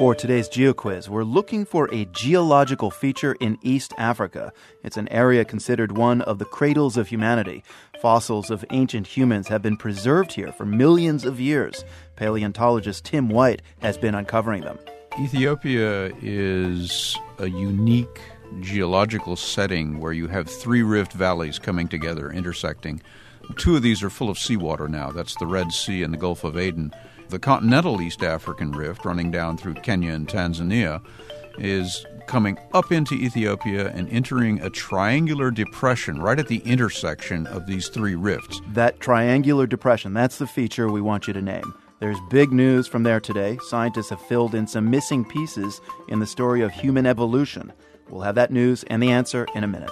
For today's GeoQuiz, we're looking for a geological feature in East Africa. It's an area considered one of the cradles of humanity. Fossils of ancient humans have been preserved here for millions of years. Paleontologist Tim White has been uncovering them. Ethiopia is a unique geological setting where you have three rift valleys coming together, intersecting. Two of these are full of seawater now. That's the Red Sea and the Gulf of Aden. The continental East African rift, running down through Kenya and Tanzania, is coming up into Ethiopia and entering a triangular depression right at the intersection of these three rifts. That triangular depression, that's the feature we want you to name. There's big news from there today. Scientists have filled in some missing pieces in the story of human evolution. We'll have that news and the answer in a minute.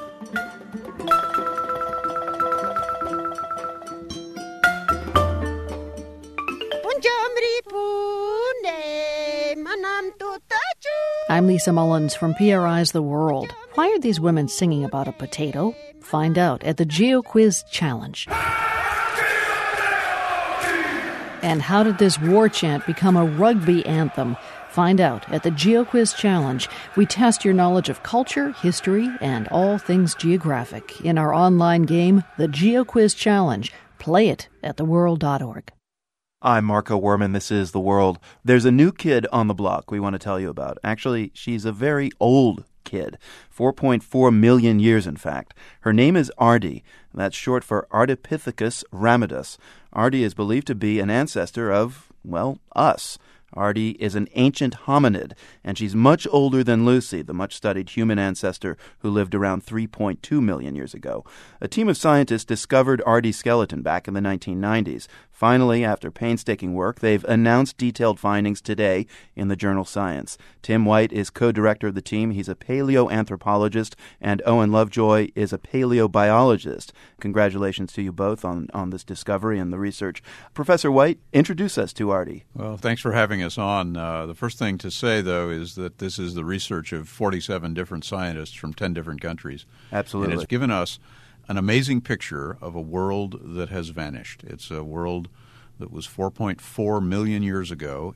I'm Lisa Mullins from PRI's The World. Why are these women singing about a potato? Find out at the GeoQuiz Challenge. And how did this war chant become a rugby anthem? Find out at the GeoQuiz Challenge. We test your knowledge of culture, history, and all things geographic in our online game, the GeoQuiz Challenge. Play it at theworld.org. I'm Marco Werman. This is The World. There's a new kid on the block we want to tell you about. Actually, she's a very old kid, 4.4 million years, in fact. Her name is Ardi. That's short for Ardipithecus ramidus. Ardi is believed to be an ancestor of, well, us. Ardi is an ancient hominid, and she's much older than Lucy, the much-studied human ancestor who lived around 3.2 million years ago. A team of scientists discovered Ardi's skeleton back in the 1990s. Finally, after painstaking work, they've announced detailed findings today in the journal Science. Tim White is co-director of the team. He's a paleoanthropologist, and Owen Lovejoy is a paleobiologist. Congratulations to you both on this discovery and the research. Professor White, introduce us to Ardi. Well, thanks for having us on. The first thing to say, though, is that this is the research of 47 different scientists from 10 different countries. Absolutely. And it's given us an amazing picture of a world that has vanished. It's a world that was 4.4 million years ago,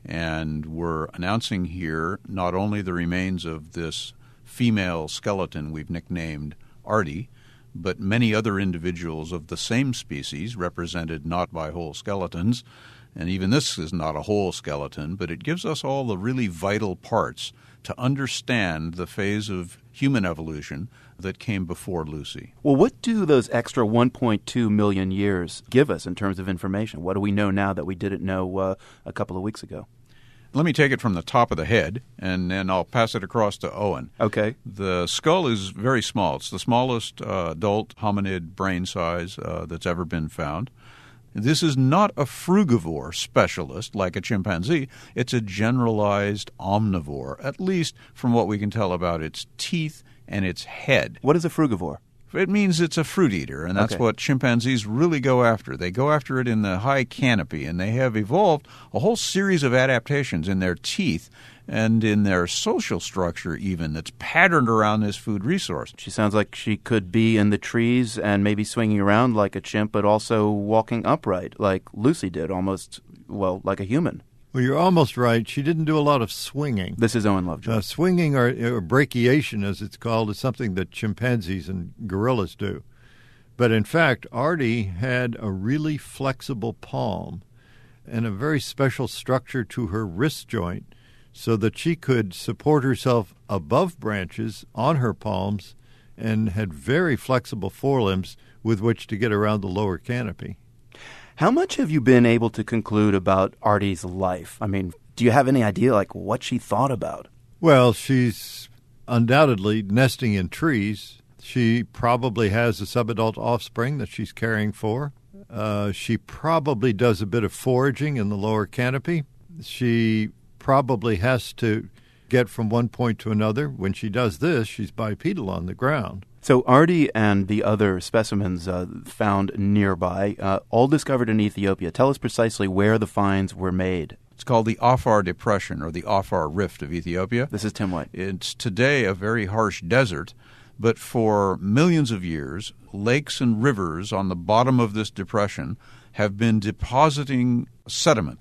and we're announcing here not only the remains of this female skeleton we've nicknamed Ardi, but many other individuals of the same species, represented not by whole skeletons. And even this is not a whole skeleton, but it gives us all the really vital parts to understand the phase of human evolution that came before Lucy. Well, what do those extra 1.2 million years give us in terms of information? What do we know now that we didn't know a couple of weeks ago? Let me take it from the top of the head, and then I'll pass it across to Owen. Okay. The skull is very small. It's the smallest adult hominid brain size that's ever been found. This is not a frugivore specialist like a chimpanzee. It's a generalized omnivore, at least from what we can tell about its teeth and its head. What is a frugivore? It means it's a fruit eater, and that's what chimpanzees really go after. They go after it in the high canopy, and they have evolved a whole series of adaptations in their teeth and in their social structure even that's patterned around this food resource. She sounds like she could be in the trees and maybe swinging around like a chimp, but also walking upright like Lucy did, almost, well, like a human. Well, you're almost right. She didn't do a lot of swinging. This is Owen Lovejoy. Swinging, or brachiation, as it's called, is something that chimpanzees and gorillas do. But in fact, Ardi had a really flexible palm and a very special structure to her wrist joint so that she could support herself above branches on her palms and had very flexible forelimbs with which to get around the lower canopy. How much have you been able to conclude about Ardi's life? I mean, do you have any idea, like, what she thought about? Well, she's undoubtedly nesting in trees. She probably has a subadult offspring that she's caring for. She probably does a bit of foraging in the lower canopy. She probably has to get from one point to another. When she does this, she's bipedal on the ground. So Ardi and the other specimens found nearby, all discovered in Ethiopia. Tell us precisely where the finds were made. It's called the Afar Depression, or the Afar Rift of Ethiopia. This is Tim White. It's today a very harsh desert, but for millions of years, lakes and rivers on the bottom of this depression have been depositing sediment.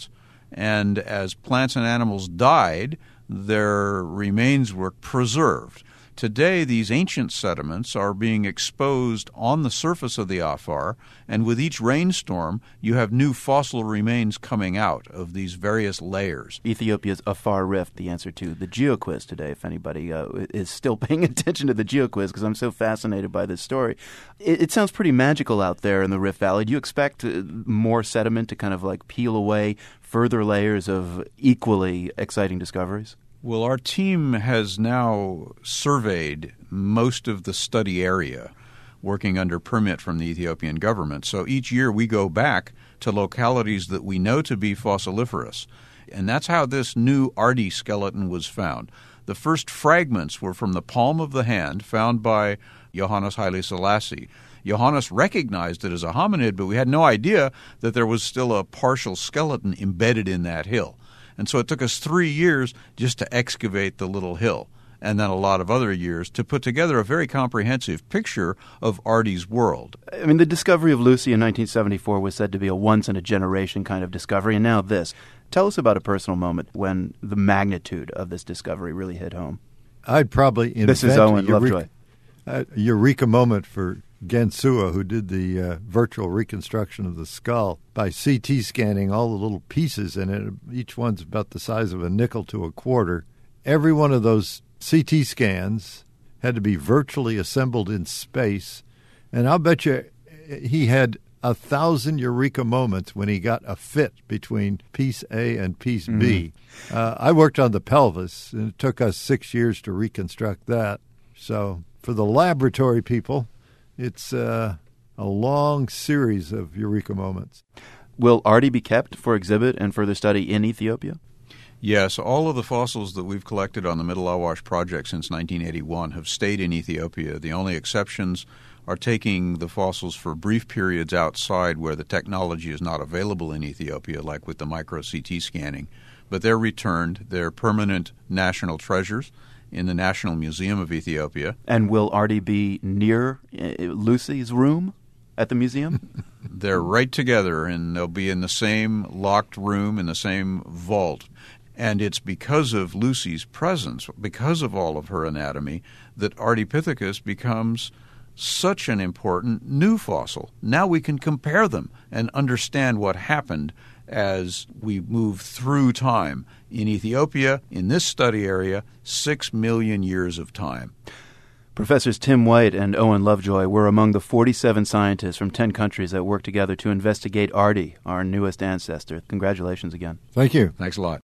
and as plants and animals died, their remains were preserved. Today, these ancient sediments are being exposed on the surface of the Afar, and with each rainstorm, you have new fossil remains coming out of these various layers. Ethiopia's Afar Rift, the answer to the GeoQuiz today, if anybody is still paying attention to the GeoQuiz, because I'm so fascinated by this story. It sounds pretty magical out there in the Rift Valley. Do you expect more sediment to kind of like peel away further layers of equally exciting discoveries? Well, our team has now surveyed most of the study area, working under permit from the Ethiopian government. So each year we go back to localities that we know to be fossiliferous. And that's how this new Ardi skeleton was found. The first fragments were from the palm of the hand found by Johannes Haile Selassie. Johannes recognized it as a hominid, but we had no idea that there was still a partial skeleton embedded in that hill. And so it took us 3 years just to excavate the little hill, and then a lot of other years to put together a very comprehensive picture of Ardi's world. I mean, the discovery of Lucy in 1974 was said to be a once-in-a-generation kind of discovery, and now this. Tell us about a personal moment when the magnitude of this discovery really hit home. I'd probably invent This is Owen Lovejoy. a eureka moment for Gensua, who did the virtual reconstruction of the skull by CT scanning all the little pieces in it. Each one's about the size of a nickel to a quarter. Every one of those CT scans had to be virtually assembled in space. And I'll bet you he had 1,000 eureka moments when he got a fit between piece A and piece B. I worked on the pelvis, and it took us 6 years to reconstruct that. So for the laboratory people, it's a long series of eureka moments. Will Ardi be kept for exhibit and further study in Ethiopia? Yes, all of the fossils that we've collected on the Middle Awash project since 1981 have stayed in Ethiopia. The only exceptions are taking the fossils for brief periods outside where the technology is not available in Ethiopia, like with the micro-CT scanning. But they're returned. They're permanent national treasures in the National Museum of Ethiopia. And will Ardi be near Lucy's room at the museum? They're right together, and they'll be in the same locked room, in the same vault. And it's because of Lucy's presence, because of all of her anatomy, that Ardipithecus becomes such an important new fossil. Now we can compare them and understand what happened as we move through time. In Ethiopia, in this study area, 6 million years of time. Professors Tim White and Owen Lovejoy were among the 47 scientists from 10 countries that worked together to investigate Ardi, our newest ancestor. Congratulations again. Thank you. Thanks a lot.